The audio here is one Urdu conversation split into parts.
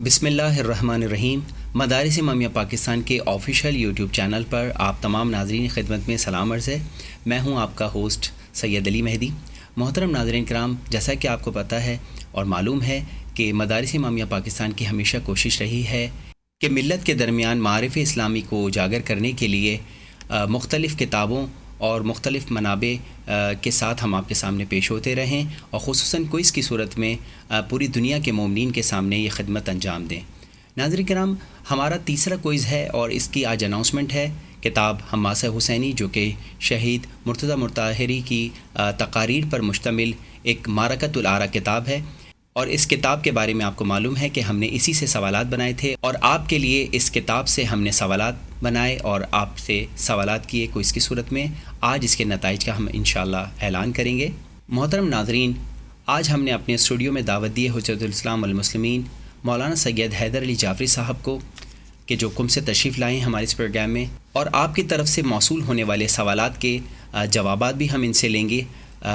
بسم اللہ الرحمن الرحیم۔ مدارس امامیہ پاکستان کے آفیشیل یوٹیوب چینل پر آپ تمام ناظرین کی خدمت میں سلام عرض ہے۔ میں ہوں آپ کا ہوسٹ سید علی مہدی۔ محترم ناظرین کرام، جیسا کہ آپ کو پتہ ہے اور معلوم ہے کہ مدارس امامیہ پاکستان کی ہمیشہ کوشش رہی ہے کہ ملت کے درمیان معارف اسلامی کو اجاگر کرنے کے لیے مختلف کتابوں اور مختلف منابع کے ساتھ ہم آپ کے سامنے پیش ہوتے رہیں اور خصوصاً کوئز کی صورت میں پوری دنیا کے مومنین کے سامنے یہ خدمت انجام دیں۔ ناظرین کرام، ہمارا تیسرا کوئز ہے اور اس کی آج اناؤنسمنٹ ہے۔ کتاب حماسہ حسینی، جو کہ شہید مرتضی مطہری کی تقاریر پر مشتمل ایک معرکۃ الآراء کتاب ہے، اور اس کتاب کے بارے میں آپ کو معلوم ہے کہ ہم نے اسی سے سوالات بنائے تھے اور آپ کے لیے اس کتاب سے ہم نے سوالات بنائے اور آپ سے سوالات کیے کوئز کی صورت میں۔ آج اس کے نتائج کا ہم انشاءاللہ اعلان کریں گے۔ محترم ناظرین، آج ہم نے اپنے اسٹوڈیو میں دعوت دی ہے حجت الاسلام والمسلمین مولانا سید حیدر علی جعفری صاحب کو کہ جو قم سے تشریف لائیں ہمارے اس پروگرام میں، اور آپ کی طرف سے موصول ہونے والے سوالات کے جوابات بھی ہم ان سے لیں گے۔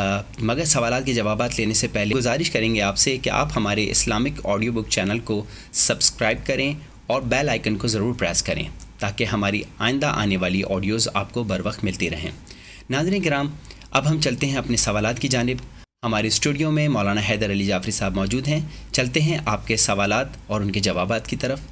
مگر سوالات کے جوابات لینے سے پہلے گزارش کریں گے آپ سے کہ آپ ہمارے اسلامک آڈیو بک چینل کو سبسکرائب کریں اور بیل آئیکن کو ضرور پریس کریں تاکہ ہماری آئندہ آنے والی آڈیوز آپ کو بر وقت ملتی رہیں۔ ناظرین کرام، اب ہم چلتے ہیں اپنے سوالات کی جانب۔ ہمارے اسٹوڈیو میں مولانا حیدر علی جعفری صاحب موجود ہیں۔ چلتے ہیں آپ کے سوالات اور ان کے جوابات کی طرف۔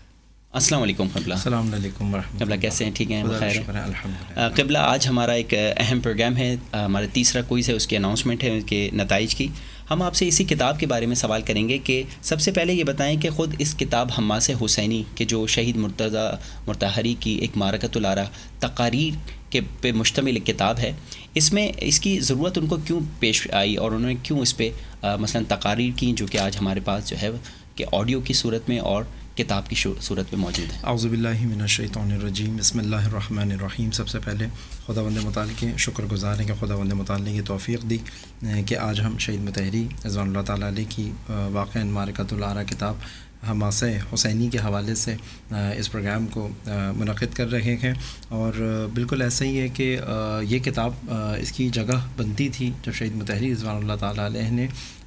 السلام علیکم قبلہ۔ السلام علیکم ورحمۃ اللہ۔ قبلہ کیسے ہیں؟ ٹھیک ہیں؟ بخیر ہیں؟ الحمدللہ۔ قبلہ، آج ہمارا ایک اہم پروگرام ہے، ہمارا تیسرا کوئز ہے، اس کی اناؤنسمنٹ ہے ان کے نتائج کی۔ ہم آپ سے اسی کتاب کے بارے میں سوال کریں گے کہ سب سے پہلے یہ بتائیں کہ خود اس کتاب حماسہ حسینی کہ جو شہید مرتضی مطہری کی ایک معرکۃ الآراء تقاریر کے پہ مشتمل ایک کتاب ہے، اس میں اس کی ضرورت ان کو کیوں پیش آئی اور انہوں نے کیوں اس پہ مثلا تقاریر کی جو کہ آج ہمارے پاس جو ہے کہ آڈیو کی صورت میں اور کتاب کی صورت میں موجود ہے؟ اعوذ باللہ من الشیطان الرجیم، بسم اللہ الرحمن الرحیم۔ سب سے پہلے خداوند متعال کے شکر گزار ہیں کہ خداوند متعال نے یہ توفیق دی کہ آج ہم شہید مطہری رضوان اللہ تعالیٰ علیہ کی واقعہ معرکۃ الآراء کتاب حماسہ حسینی کے حوالے سے اس پروگرام کو منعقد کر رہے ہیں، اور بالکل ایسا ہی ہے کہ یہ کتاب اس کی جگہ بنتی تھی جب شہید مطہری رضوان اللہ تعالیٰ علیہ نے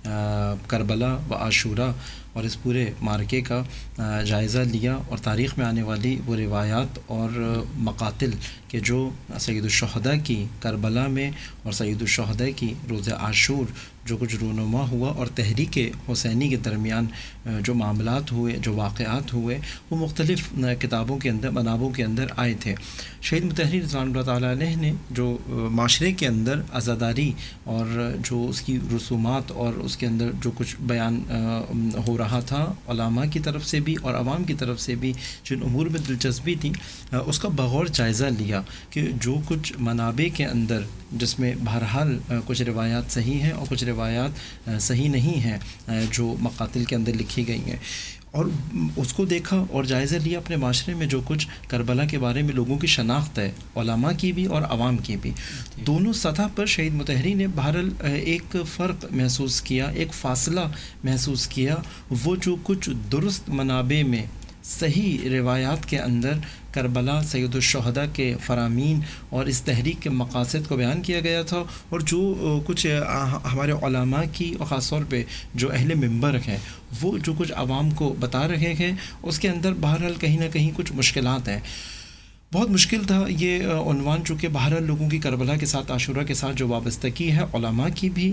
کربلا و عاشورہ اور اس پورے معرکے کا جائزہ لیا اور تاریخ میں آنے والی وہ روایات اور مقاتل کہ جو سید الشہداء کی کربلا میں اور سید الشہداء کی روز عاشور جو کچھ رونما ہوا اور تحریک حسینی کے درمیان جو معاملات ہوئے، جو واقعات ہوئے، وہ مختلف کتابوں کے اندر، منابوں کے اندر آئے تھے۔ شہید مطہری رضوان اللہ تعالیٰ علیہ نے جو معاشرے کے اندر عزاداری اور جو اس کی رسومات اور اس کے اندر جو کچھ بیان ہو رہا تھا علماء کی طرف سے بھی اور عوام کی طرف سے بھی، جن امور میں دلچسپی تھی، اس کا بغور جائزہ لیا کہ جو کچھ منابع کے اندر جس میں بہرحال کچھ روایات صحیح ہیں اور کچھ روایات صحیح نہیں ہیں جو مقاتل کے اندر لکھی گئی ہیں، اور اس کو دیکھا اور جائزہ لیا اپنے معاشرے میں جو کچھ کربلا کے بارے میں لوگوں کی شناخت ہے، علماء کی بھی اور عوام کی بھی، دونوں سطح پر شہید مطہری نے بہرحال ایک فرق محسوس کیا، ایک فاصلہ محسوس کیا۔ وہ جو کچھ درست منابع میں صحیح روایات کے اندر کربلا، سید الشہداء کے فرامین اور اس تحریک کے مقاصد کو بیان کیا گیا تھا، اور جو کچھ ہمارے علماء کی اور خاص طور پہ جو اہل منبر ہیں وہ جو کچھ عوام کو بتا رہے ہیں، اس کے اندر بہرحال کہیں نہ کہیں کچھ مشکلات ہیں۔ بہت مشکل تھا یہ عنوان، چونکہ بہرحال لوگوں کی کربلا کے ساتھ، عاشورہ کے ساتھ جو وابستگی ہے، علماء کی بھی،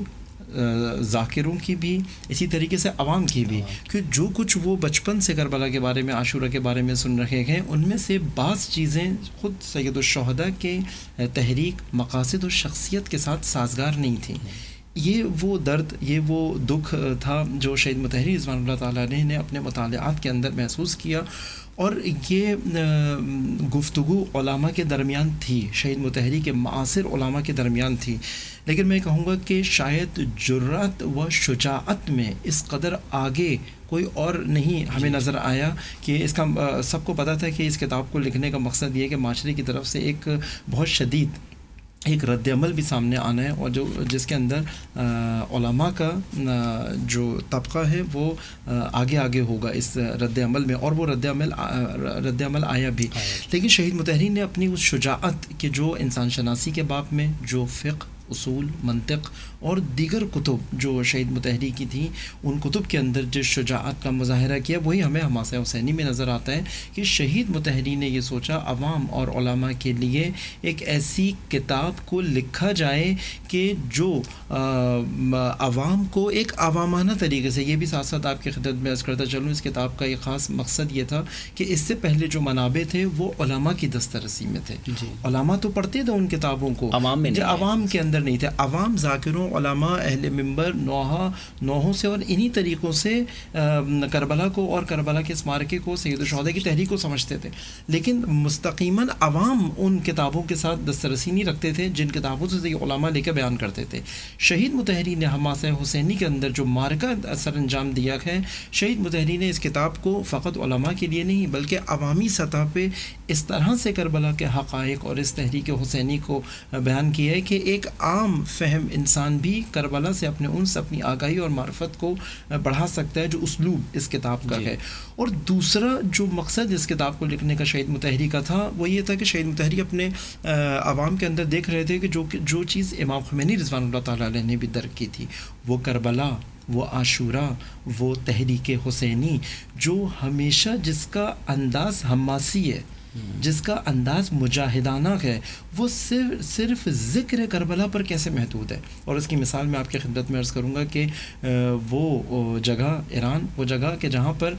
ذاکروں کی بھی، اسی طریقے سے عوام کی بھی، کہ جو کچھ وہ بچپن سے کربلا کے بارے میں، عاشورہ کے بارے میں سن رہے ہیں، ان میں سے بعض چیزیں خود سید الشہداء کے تحریک، مقاصد اور شخصیت کے ساتھ سازگار نہیں تھیں۔ یہ وہ درد، یہ وہ دکھ تھا جو شہید مطہری رضوان اللہ تعالیٰ علیہ نے اپنے مطالعات کے اندر محسوس کیا، اور یہ گفتگو علماء کے درمیان تھی، شہید مطہری کے معاصر علماء کے درمیان تھی، لیکن میں کہوں گا کہ شاید جرأت و شجاعت میں اس قدر آگے کوئی اور نہیں ہمیں نظر آیا، کہ اس کا سب کو پتہ تھا کہ اس کتاب کو لکھنے کا مقصد یہ ہے کہ معاشرے کی طرف سے ایک بہت شدید ایک رد عمل بھی سامنے آنا ہے، اور جس کے اندر علماء کا جو طبقہ ہے وہ آگے ہوگا اس رد عمل میں، اور وہ رد عمل آیا بھی۔ لیکن شہید مطہری نے اپنی اس شجاعت کہ جو انسان شناسی کے باب میں، جو فقہ اصول، منطق اور دیگر کتب جو شہید متحری کی تھیں، ان کتب کے اندر جس شجاعت کا مظاہرہ کیا وہی ہمیں حماسہ حسینی میں نظر آتا ہے کہ شہید متحری نے یہ سوچا عوام اور علماء کے لیے ایک ایسی کتاب کو لکھا جائے کہ جو عوام کو ایک عوامانہ طریقے سے، یہ بھی ساتھ ساتھ آپ کی خدمت میں عرض کرتا چلوں، اس کتاب کا ایک خاص مقصد یہ تھا کہ اس سے پہلے جو منابع تھے وہ علماء کی دسترسی میں تھے. علماء تو پڑھتے تھے ان کتابوں کو، عوام میں نہیں، عوام کے اندر نہیں تھے. عوام ذاکروں، علماء، اہل منبر، نوحوں سے اور انہی طریقوں سے کربلا کو اور کربلا کے اس معرکے کو، سید الشہداء کی تحریک کو سمجھتے تھے. لیکن مستقیماً عوام ان کتابوں کے ساتھ دسترسی نہیں رکھتے تھے جن کتابوں سے یہ علماء لے کے بیان کرتے تھے. شہید متحری نے حماسہ حسینی کے اندر جو معرکہ سر انجام دیا ہے، شہید متحری نے اس کتاب کو فقط علماء کے لیے نہیں بلکہ عوامی سطح پہ اس طرح سے کربلا کے حقائق اور اس تحریک حسینی کو بیان کیا ہے کہ ایک عام فہم انسان بھی کربلا سے اپنے انس، اپنی آگاہی اور معرفت کو بڑھا سکتا ہے، جو اسلوب اس کتاب کا ہے. اور دوسرا جو مقصد اس کتاب کو لکھنے کا شہید متحری کا تھا وہ یہ تھا کہ شہید متحری اپنے عوام کے اندر دیکھ رہے تھے کہ جو چیز امام خمینی رضوان اللہ تعالیٰ علیہ نے بھی درک کی تھی، وہ کربلا، وہ عاشورہ، وہ تحریک حسینی، جو ہمیشہ جس کا انداز حماسی ہے، جس کا انداز مجاہدانہ ہے، وہ صرف ذکر کربلا پر کیسے محدود ہے. اور اس کی مثال میں آپ کی خدمت میں عرض کروں گا کہ وہ جگہ ایران، وہ جگہ کہ جہاں پر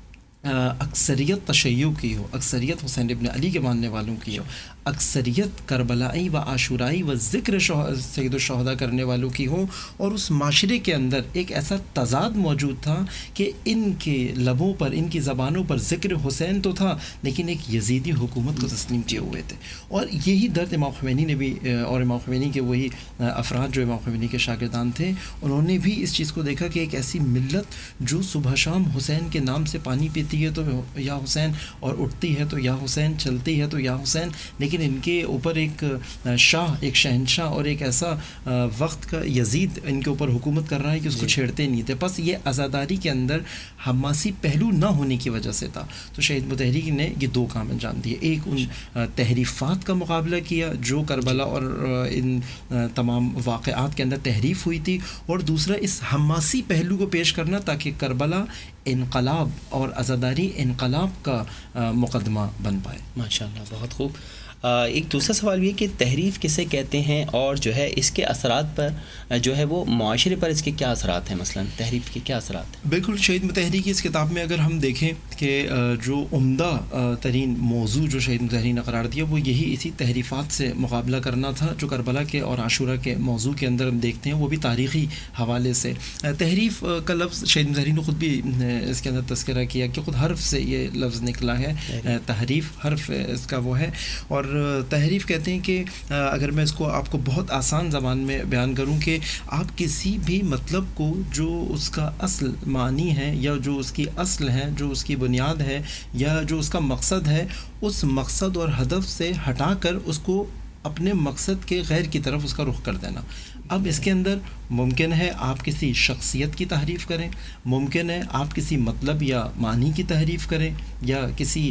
اکثریت تشیع کی ہو، اکثریت حسین ابن علی کے ماننے والوں کی ہو، اکثریت کربلائی و عاشورائی و ذکر سید الشہداء کرنے والوں کی ہو، اور اس معاشرے کے اندر ایک ایسا تضاد موجود تھا کہ ان کے لبوں پر، ان کی زبانوں پر ذکر حسین تو تھا لیکن ایک یزیدی حکومت کو تسلیم کیے ہوئے تھے. اور یہی درد امام خمینی نے بھی، اور امام خمینی کے وہی افراد جو امام خمینی کے شاگردان تھے، انہوں نے بھی اس چیز کو دیکھا کہ ایک ایسی ملت جو صبح شام حسین کے نام سے پانی پیتی ہے تو یا حسین، اور اٹھتی ہے تو یا حسین، چلتی ہے تو یا حسین، لیکن ان کے اوپر ایک شاہ، ایک شہنشاہ اور ایک ایسا وقت کا یزید ان کے اوپر حکومت کر رہا ہے کہ اس کو چھیڑتے نہیں تھے. بس یہ عزاداری کے اندر حماسی پہلو نہ ہونے کی وجہ سے تھا. تو شہید متحری نے یہ دو کام انجام دیے، ایک ان تحریفات کا مقابلہ کیا جو کربلا اور ان تمام واقعات کے اندر تحریف ہوئی تھی، اور دوسرا اس حماسی پہلو کو پیش کرنا تاکہ کربلا انقلاب اور عزاداری انقلاب کا مقدمہ بن پائے. ماشاءاللہ، بہت خوب. ایک دوسرا سوال یہ کہ تحریف کسے کہتے ہیں، اور جو ہے اس کے اثرات پر جو ہے وہ معاشرے پر اس کے کیا اثرات ہیں، مثلا تحریف کے کیا اثرات ہیں؟ بالکل، شہید متحری کی اس کتاب میں اگر ہم دیکھیں کہ جو عمدہ ترین موضوع جو شہید متحری نے قرار دیا وہ یہی اسی تحریفات سے مقابلہ کرنا تھا جو کربلا کے اور عاشورہ کے موضوع کے اندر ہم دیکھتے ہیں، وہ بھی تاریخی حوالے سے. تحریف کا لفظ شہید متحری نے خود بھی اس کے اندر تذکرہ کیا کہ خود حرف سے یہ لفظ نکلا ہے، تحریف حرف اس کا وہ ہے. اور تحریف کہتے ہیں کہ اگر میں اس کو آپ کو بہت آسان زبان میں بیان کروں کہ آپ کسی بھی مطلب کو جو اس کا اصل معنی ہے یا جو اس کی اصل ہے، جو اس کی بنیاد ہے یا جو اس کا مقصد ہے، اس مقصد اور ہدف سے ہٹا کر اس کو اپنے مقصد کے غیر کی طرف اس کا رخ کر دینا. اب اس کے اندر ممکن ہے آپ کسی شخصیت کی تعریف کریں، ممکن ہے آپ کسی مطلب یا معنی کی تعریف کریں، یا کسی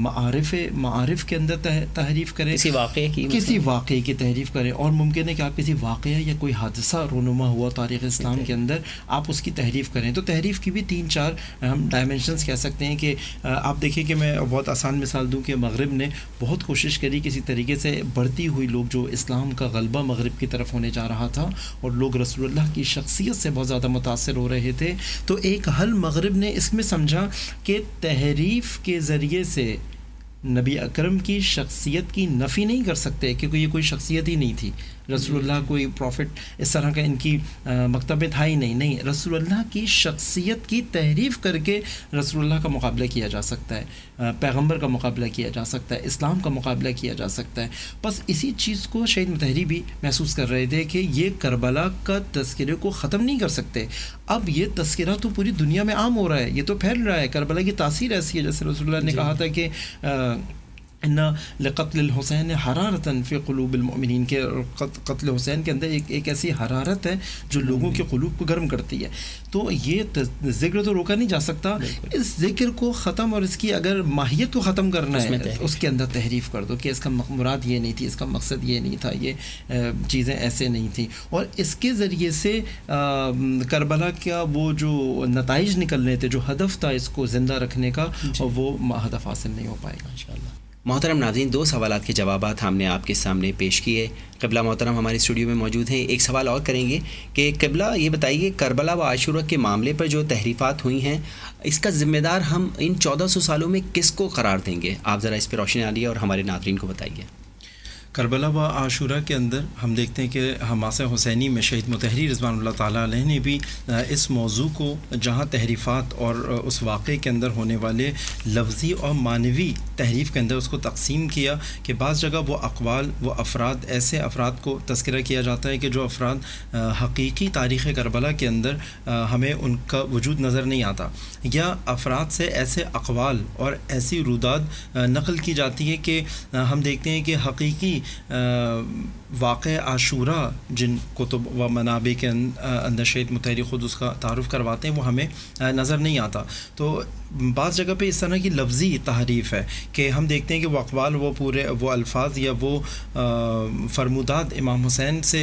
معارف کے اندر تعریف کریں، کسی واقعے کی تعریف کریں، اور ممکن ہے کہ آپ کسی واقعہ یا کوئی حادثہ رونما ہوا تاریخ اسلام کے اندر آپ اس کی تحریف کریں. تو تحریف کی بھی 3-4 ہم ڈائمنشنز کہہ سکتے ہیں کہ آپ دیکھیں کہ میں بہت آسان مثال دوں کہ مغرب نے بہت کوشش کری کسی طریقے سے بڑھتی ہوئی لوگ جو اسلام کا غلبہ مغرب کی طرف ہونے جا رہا تھا اور لوگ رسول اللہ کی شخصیت سے بہت زیادہ متاثر ہو رہے تھے، تو ایک حل مغرب نے اس میں سمجھا کہ تحریف کے ذریعے سے نبی اکرم کی شخصیت کی نفی نہیں کر سکتے کیونکہ یہ کوئی شخصیت ہی نہیں تھی. رسول اللہ کوئی پروفٹ اس طرح کا ان کی مکتبہ تھا ہی نہیں. رسول اللہ کی شخصیت کی تحریف کر کے رسول اللہ کا مقابلہ کیا جا سکتا ہے، پیغمبر کا مقابلہ کیا جا سکتا ہے، اسلام کا مقابلہ کیا جا سکتا ہے. بس اسی چیز کو شہید متحری بھی محسوس کر رہے تھے کہ یہ کربلا کا تذکرے کو ختم نہیں کر سکتے. اب یہ تذکرہ تو پوری دنیا میں عام ہو رہا ہے، یہ تو پھیل رہا ہے. کربلا کی تاثیر ایسی ہے، جیسے رسول اللہ نے کہا تھا کہ ان لقتل الحسین حرارتاً فی قلوب المؤمنین، کے قتل حسین کے اندر ایک ایسی حرارت ہے جو لوگوں کے قلوب کو گرم کرتی ہے. تو یہ ذکر تو روکا نہیں جا سکتا، اس ذکر کو ختم اور اس کی اگر ماہیت کو ختم کرنا ہے اس کے اندر تحریف کر دو کہ اس کا مراد یہ نہیں تھی، اس کا مقصد یہ نہیں تھا، یہ چیزیں ایسے نہیں تھیں، اور اس کے ذریعے سے کربلا کا وہ جو نتائج نکلنے تھے، جو ہدف تھا اس کو زندہ رکھنے کا، وہ ہدف حاصل نہیں ہو پائے گا انشاءاللہ. محترم ناظرین، 2 سوالات کے جوابات ہم نے آپ کے سامنے پیش کیے. قبلہ محترم ہمارے اسٹوڈیو میں موجود ہیں. ایک سوال اور کریں گے کہ قبلہ یہ بتائیے، کربلا و عاشورہ کے معاملے پر جو تحریفات ہوئی ہیں، اس کا ذمہ دار ہم ان 1400 سالوں میں کس کو قرار دیں گے؟ آپ ذرا اس پہ روشنی ڈالیے اور ہمارے ناظرین کو بتائیے. کربلا و عاشورہ کے اندر ہم دیکھتے ہیں کہ حماسہ حسینی میں شہید مطہری رضوان اللہ تعالیٰ علیہ نے بھی اس موضوع کو، جہاں تحریفات اور اس واقعے کے اندر ہونے والے لفظی اور معنوی تحریف کے اندر اس کو تقسیم کیا کہ بعض جگہ وہ اقوال، وہ افراد، ایسے افراد کو تذکرہ کیا جاتا ہے کہ جو افراد حقیقی تاریخ کربلا کے اندر ہمیں ان کا وجود نظر نہیں آتا، یا افراد سے ایسے اقوال اور ایسی روداد نقل کی جاتی ہے کہ ہم دیکھتے ہیں کہ حقیقی واقع عاشورہ جن کتب و منابع کے اندر شہید مطہری خود اس کا تعارف کرواتے ہیں وہ ہمیں نظر نہیں آتا. تو بعض جگہ پہ اس طرح کی لفظی تحریف ہے کہ ہم دیکھتے ہیں کہ وہ اقوال، وہ پورے وہ الفاظ یا وہ فرمودات امام حسین سے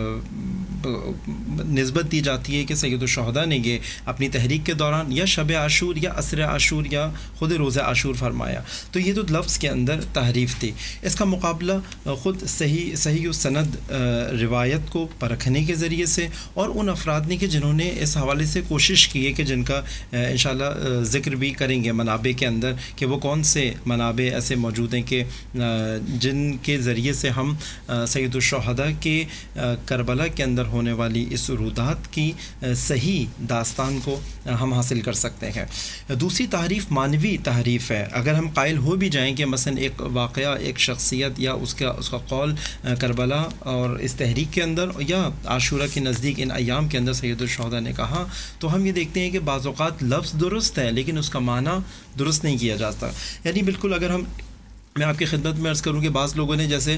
نسبت دی جاتی ہے کہ سید الشہداء نے یہ اپنی تحریک کے دوران یا شب عاشور یا عصر عاشور یا خود روز عاشور فرمایا. تو یہ تو لفظ کے اندر تحریف تھی. اس کا مقابلہ خود صحیح السند روایت کو پرکھنے کے ذریعے سے اور ان افراد نے کہ جنہوں نے اس حوالے سے کوشش کی ہے کہ جن کا انشاءاللہ ذکر بھی کریں گے منابع کے اندر کہ وہ کون سے منابع ایسے موجود ہیں کہ جن کے ذریعے سے ہم سید الشہداء کے کربلا کے اندر ہونے والی اس رودات کی صحیح داستان کو ہم حاصل کر سکتے ہیں. دوسری تحریف معنوی تحریف ہے. اگر ہم قائل ہو بھی جائیں کہ مثلا ایک واقعہ، ایک شخصیت یا اس کا قول کربلا اور اس تحریک کے اندر یا عاشورہ کے نزدیک ان ایام کے اندر سید الشہداء نے کہا، تو ہم یہ دیکھتے ہیں کہ بعض اوقات لفظ درست ہے لیکن اس کا معنی درست نہیں کیا جاتا. یعنی بالکل اگر میں آپ کی خدمت میں عرض کروں کہ بعض لوگوں نے جیسے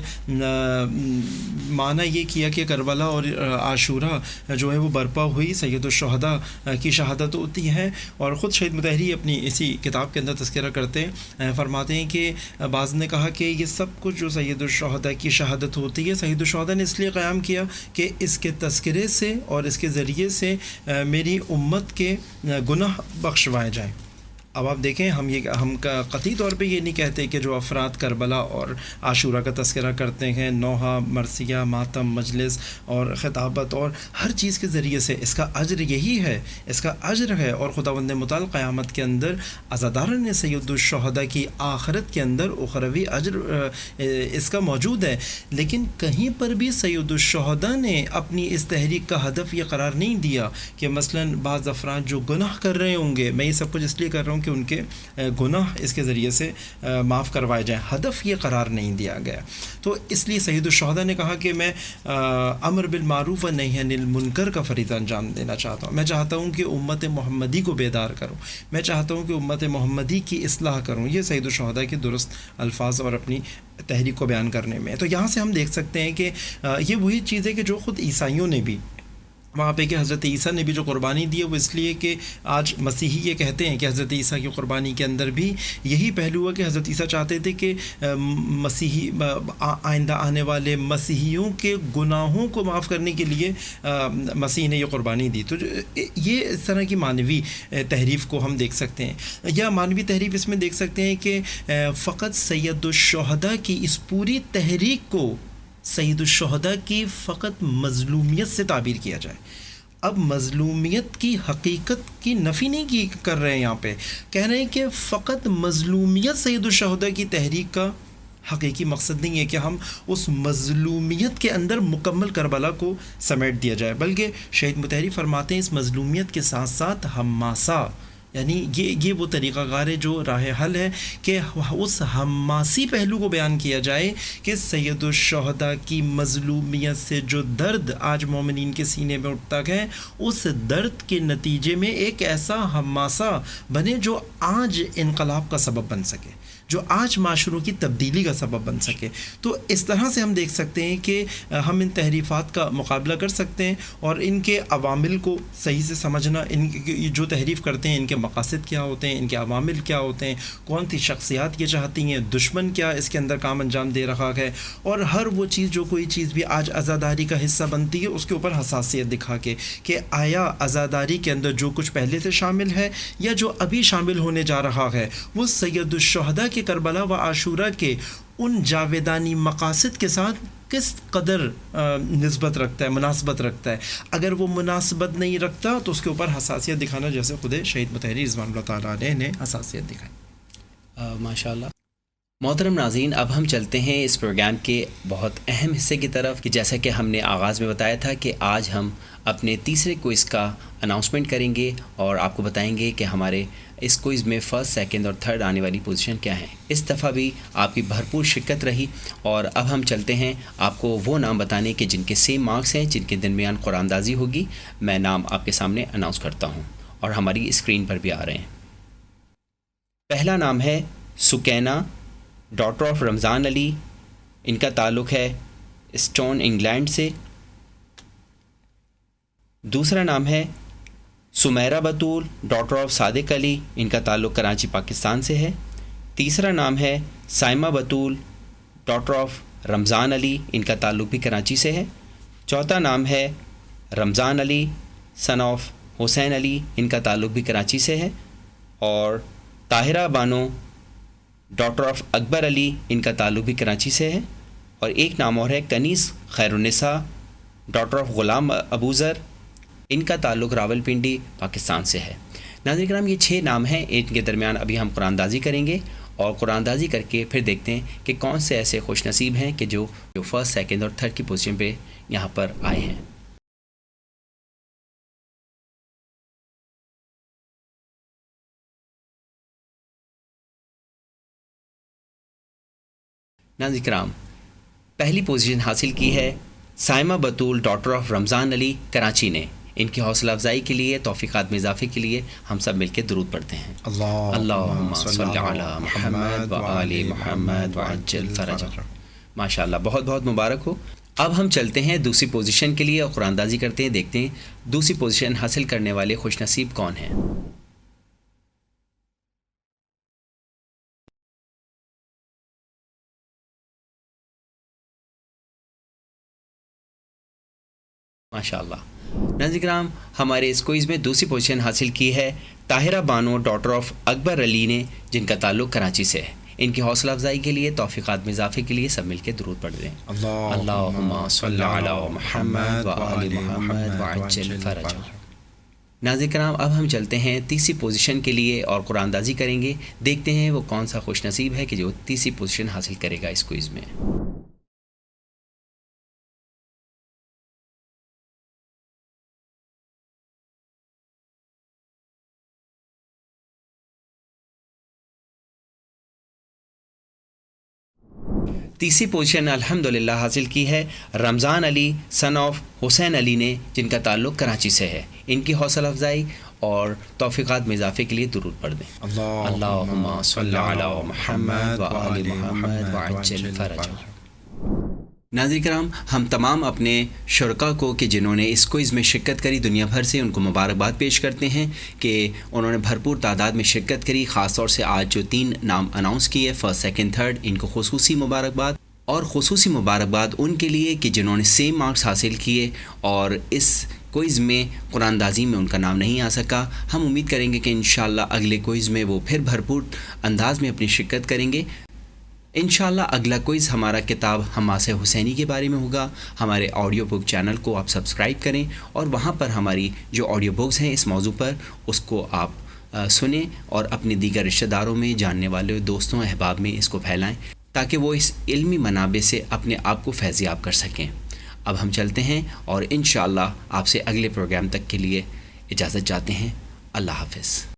معنی یہ کیا کہ کربلا اور عاشورہ جو ہے وہ برپا ہوئی سید الشہداء کی شہادت ہوتی ہے، اور خود شہید مطہری اپنی اسی کتاب کے اندر تذکرہ کرتے ہیں، فرماتے ہیں کہ بعض نے کہا کہ یہ سب کچھ جو سید الشہداء کی شہادت ہوتی ہے، سید الشہداء نے اس لیے قیام کیا کہ اس کے تذکرے سے اور اس کے ذریعے سے میری امت کے گناہ بخشوائے جائیں. اب آپ دیکھیں، ہم قطعی طور پہ یہ نہیں کہتے کہ جو افراد کربلا اور عاشورہ کا تذکرہ کرتے ہیں، نوحہ، مرثیہ، ماتم، مجلس اور خطابت اور ہر چیز کے ذریعے سے اس کا اجر یہی ہے، اس کا اجر ہے، اور خداوند متعال قیامت کے اندر عزاداران سید الشہداء کی آخرت کے اندر اخروی اجر اس کا موجود ہے. لیکن کہیں پر بھی سید الشہداء نے اپنی اس تحریک کا ہدف یہ قرار نہیں دیا کہ مثلا بعض افراد جو گناہ کر رہے ہوں گے، میں یہ سب کچھ اس لیے کر رہا ہوں کہ ان کے گناہ اس کے ذریعے سے معاف کروائے جائیں. ہدف یہ قرار نہیں دیا گیا. تو اس لیے سید الشہداء نے کہا کہ میں امر بالمعروف و نہی عن المنکر کا فریضہ انجام دینا چاہتا ہوں. میں چاہتا ہوں کہ امت محمدی کو بیدار کروں، میں چاہتا ہوں کہ امت محمدی کی اصلاح کروں. یہ سید الشہداء کے درست الفاظ اور اپنی تحریک کو بیان کرنے میں. تو یہاں سے ہم دیکھ سکتے ہیں کہ یہ وہی چیز ہے کہ جو خود عیسائیوں نے بھی وہاں پہ کہ حضرت عیسیٰ نے بھی جو قربانی دی ہے وہ اس لیے کہ آج مسیحی یہ کہتے ہیں کہ حضرت عیسیٰ کی قربانی کے اندر بھی یہی پہلو ہوا کہ حضرت عیسیٰ چاہتے تھے کہ مسیحی آئندہ آنے والے مسیحیوں کے گناہوں کو معاف کرنے کے لیے مسیح نے یہ قربانی دی. تو یہ اس طرح کی معنوی تحریف کو ہم دیکھ سکتے ہیں. یا معنوی تحریف اس میں دیکھ سکتے ہیں کہ فقط سید الشہداء کی اس پوری تحریک کو سید الشہداء کی فقط مظلومیت سے تعبیر کیا جائے. اب مظلومیت کی حقیقت کی نفی نہیں کر رہے ہیں، یہاں پہ کہہ رہے ہیں کہ فقط مظلومیت سید الشہداء کی تحریک کا حقیقی مقصد نہیں ہے کہ ہم اس مظلومیت کے اندر مکمل کربلا کو سمیٹ دیا جائے، بلکہ شہید مطہری فرماتے ہیں اس مظلومیت کے ساتھ ساتھ حماسہ، یعنی یہ وہ طریقہ کار ہے جو راہ حل ہے کہ اس حماسی پہلو کو بیان کیا جائے کہ سید الشہداء کی مظلومیت سے جو درد آج مومنین کے سینے میں اٹھتا ہے، اس درد کے نتیجے میں ایک ایسا حماسہ بنے جو آج انقلاب کا سبب بن سکے، جو آج معاشروں کی تبدیلی کا سبب بن سکے. تو اس طرح سے ہم دیکھ سکتے ہیں کہ ہم ان تحریفات کا مقابلہ کر سکتے ہیں اور ان کے عوامل کو صحیح سے سمجھنا، ان جو تحریف کرتے ہیں ان کے مقاصد کیا ہوتے ہیں، ان کے عوامل کیا ہوتے ہیں، کون سی شخصیات یہ چاہتی ہیں، دشمن کیا اس کے اندر کام انجام دے رہا ہے، اور ہر وہ چیز جو کوئی چیز بھی آج عزاداری کا حصہ بنتی ہے اس کے اوپر حساسیت دکھا کے کہ آیا عزاداری کے اندر جو کچھ پہلے سے شامل ہے یا جو ابھی شامل ہونے جا رہا ہے وہ سید الشہداء کے کربلا و عاشورہ کے ان جاویدانی مقاصد کے ساتھ کس قدر نسبت رکھتا ہے، مناسبت رکھتا ہے. اگر وہ مناسبت نہیں رکھتا تو اس کے اوپر حساسیت دکھانا، جیسے خود شہید مطہری رضوان اللہ تعالیٰ علیہ نے حساسیت دکھائی. ماشاء اللہ. محترم ناظرین، اب ہم چلتے ہیں اس پروگرام کے بہت اہم حصے کی طرف کہ جیسا کہ ہم نے آغاز میں بتایا تھا کہ آج ہم اپنے تیسرے کوئز کا اناؤنسمنٹ کریں گے اور آپ کو بتائیں گے کہ ہمارے اس کوئز میں فرسٹ، سیکنڈ اور تھرڈ آنے والی پوزیشن کیا ہیں. اس دفعہ بھی آپ کی بھرپور شرکت رہی اور اب ہم چلتے ہیں آپ کو وہ نام بتانے کے جن کے سیم مارکس ہیں، جن کے درمیان قرآن اندازی ہوگی. میں نام آپ کے سامنے اناؤنس کرتا ہوں اور ہماری اسکرین پر بھی آ رہے ہیں. پہلا نام ہے سکینہ، ڈاٹر آف رمضان علی. ان کا تعلق ہے اسٹون، انگلینڈ سے. دوسرا نام ہے سمیرہ بطول، ڈاٹر آف صادق علی. ان کا تعلق کراچی، پاکستان سے ہے. تیسرا نام ہے سائمہ بطول، ڈاٹر آف رمضان علی. ان کا تعلق بھی کراچی سے ہے. چوتھا نام ہے رمضان علی، سن آف حسین علی. ان کا تعلق بھی کراچی سے ہے. اور طاہرہ بانو، ڈاٹر آف اکبر علی. ان کا تعلق بھی کراچی سے ہے. اور ایک نام اور ہے کنیز خیر النساء، ڈاٹر آف غلام ابوذر. ان کا تعلق راولپنڈی، پاکستان سے ہے. ناظرین کرام، یہ 6 نام ہیں. ان کے درمیان ابھی ہم قرآن اندازی کریں گے اور قرآن اندازی کر کے پھر دیکھتے ہیں کہ کون سے ایسے خوش نصیب ہیں کہ جو فرسٹ، سیکنڈ اور تھرڈ کی پوزیشن پہ یہاں پر آئے ہیں. ناظرین کرام، پہلی پوزیشن حاصل کی ہے سائمہ بطول، ڈاٹر آف رمضان علی، کراچی نے. ان کی حوصلہ افزائی کے لیے، توفیقات میں اضافے کے لیے ہم سب مل کے درود پڑھتے ہیں. اللہم صلی علی محمد و آل محمد وعجل فرجہ. ماشاء اللہ، بہت بہت مبارک ہو. اب ہم چلتے ہیں دوسری پوزیشن کے لیے اور قرآن اندازی کرتے ہیں. دیکھتے ہیں دوسری پوزیشن حاصل کرنے والے خوش نصیب کون ہیں. ماشاء اللہ. ناظرین کرام، ہمارے اس کوئز میں دوسری پوزیشن حاصل کی ہے طاہرہ بانو، ڈاٹر آف اکبر علی نے، جن کا تعلق کراچی سے ہے. ان کی حوصلہ افزائی کے لیے، توفیقات میں اضافے کے لیے سب مل کے درود پڑھ دیں. اللہم صلی علی محمد و آل محمد وعجل فرجہ. ناظرین کرام، اب ہم چلتے ہیں تیسری پوزیشن کے لیے اور قرآن اندازی کریں گے. دیکھتے ہیں وہ کون سا خوش نصیب ہے کہ جو تیسری پوزیشن حاصل کرے گا اس کوئز میں. تیسری پوزیشن الحمدللہ حاصل کی ہے رمضان علی، سن آف حسین علی نے، جن کا تعلق کراچی سے ہے. ان کی حوصلہ افزائی اور توفیقات میں اضافے کے لیے درود پڑھ دیں. اللہم صلی علی محمد و آل محمد وعجل فرجہ. ناظرین کرام، ہم تمام اپنے شرکاء کو کہ جنہوں نے اس کوئز میں شرکت کری دنیا بھر سے، ان کو مبارکباد پیش کرتے ہیں کہ انہوں نے بھرپور تعداد میں شرکت کری. خاص طور سے آج جو 3 نام اناؤنس کیے، فرسٹ، سیکنڈ، تھرڈ، ان کو خصوصی مبارکباد. اور خصوصی مبارکباد ان کے لیے کہ جنہوں نے سیم مارکس حاصل کیے اور اس کوئز میں قرآن اندازی میں ان کا نام نہیں آ سکا. ہم امید کریں گے کہ انشاءاللہ اگلے کوئز میں وہ پھر بھرپور انداز میں اپنی شرکت کریں گے. انشاءاللہ اگلا کوئز ہمارا کتاب حماسہ حسینی کے بارے میں ہوگا. ہمارے آڈیو بک چینل کو آپ سبسکرائب کریں اور وہاں پر ہماری جو آڈیو بکس ہیں اس موضوع پر، اس کو آپ سنیں اور اپنے دیگر رشتہ داروں میں، جاننے والے دوستوں، احباب میں اس کو پھیلائیں تاکہ وہ اس علمی منابع سے اپنے آپ کو فیضیاب کر سکیں. اب ہم چلتے ہیں اور انشاءاللہ آپ سے اگلے پروگرام تک کے لیے اجازت چاہتے ہیں. اللہ حافظ.